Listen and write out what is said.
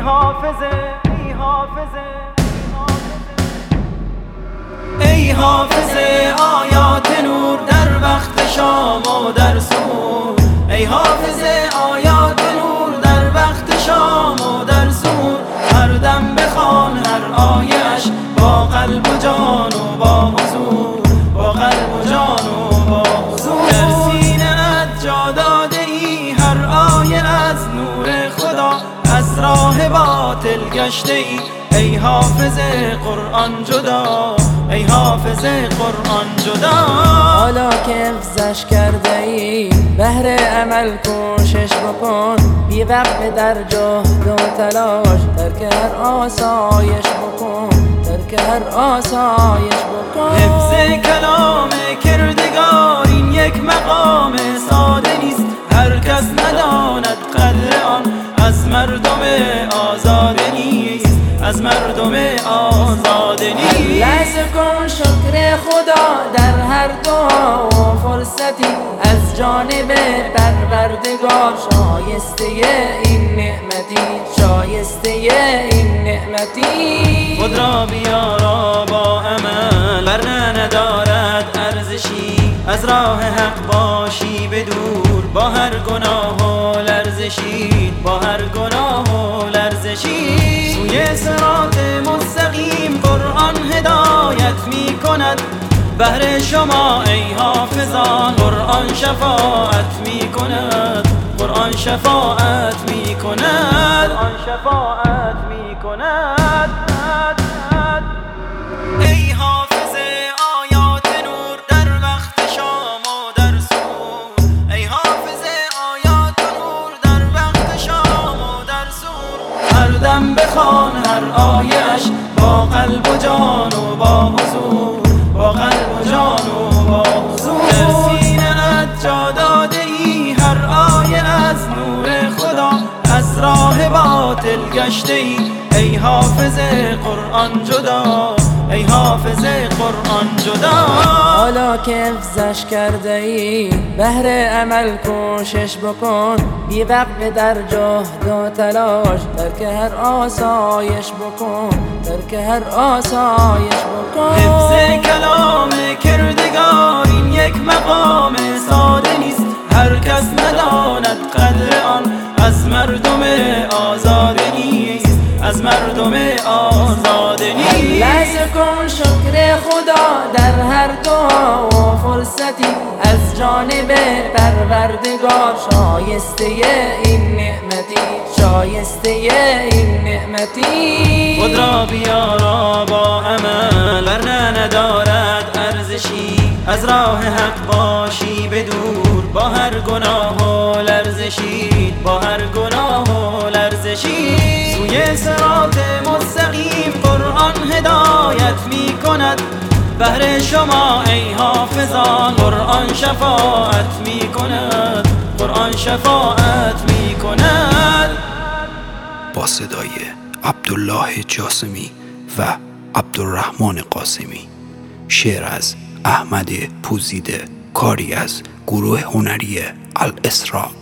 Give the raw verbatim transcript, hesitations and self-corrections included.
حافظه ای حافظه ای حافظه آیات نور در وقت شام و در سحور. ای حافظه آیات نور در وقت شام و در سحور. هر دم بخوان هر آیه‌اش با قلب و جان و با حضور، با قلب و جان و با حضور. در سینه‌ات جا داده ای هر آیه از نور خدا، از راه باطل گشته ای ای حافظ قرآن جدا، ای حافظ قرآن جدا. حالا که حفظش کرده ای بهر عمل کوشش بکن، بی وقت در جهد و تلاش ترک هر آسایش بکن، ترک هر آسایش بکن. حفظ کلام کردگار این یک مقام ساده نیست، هر کس نداند قدر آن از مردم آزاده نیست، از مردم آزاده نیست. لحظه کن شکر خدا در هر دعا و فرصتی از جانب پروردگار، شایسته این نعمتی، شایسته این نعمتی. خود را بیارا با عمل ورنه ندارد ارزشی، از راه حق باشی بدور با هر گناه و لرزشی، با هر گناه و لرزشی. سوی صراط مستقیم قرآن هدایت می کند، بهر شما ای حافظان قرآن شفاعت می کند، قرآن شفاعت می کند، قرآن شفاعت می کند. ای حافظ آیات نور در وقت شام و در سحور. ای حافظ آیات نور در وقت شام و در سحور. هر دم بخوان هر آیه‌اش با قلب و جان و با حضور، با قلب و جان و با حضور. در سینه‌ات جا داده ای هر آیه از نور خدا، از راه باطل گشته ای ای حافظ قرآن جدا، ای حافظ قرآن جدا. حالا که حفظش کرده ای بهر عمل کوشش بکن، بی وقت در جهد و تلاش ترک هر آسایش بکن، ترک هر آسایش بکن. حفظ کلام کردگار این یک مقام ساده نیست، هر کس نداند قدر آن از مردم آزاده نیست، از مردم آزاده نیست. لحظه کن شکر خدا در هر دعا و فرصتی از جانب پروردگار، شایسته این نعمتی، شایسته این نعمتی. خود را بیارا با عمل ورنه ندارد ارزشی، از راه حق باشی بدور با هر گناه و لرزشی، با هر گناه و لرزشی. سوی صراط مستقیم قرآن هدایت می کند، بهر شما ای حافظان قرآن شفاعت می کند، قرآن شفاعت می کند. با صدای عبدالله جاسمی و عبدالرحمن قاسمی. شعر از احمد پوزیده، کاری از گروه هنری الاسراء.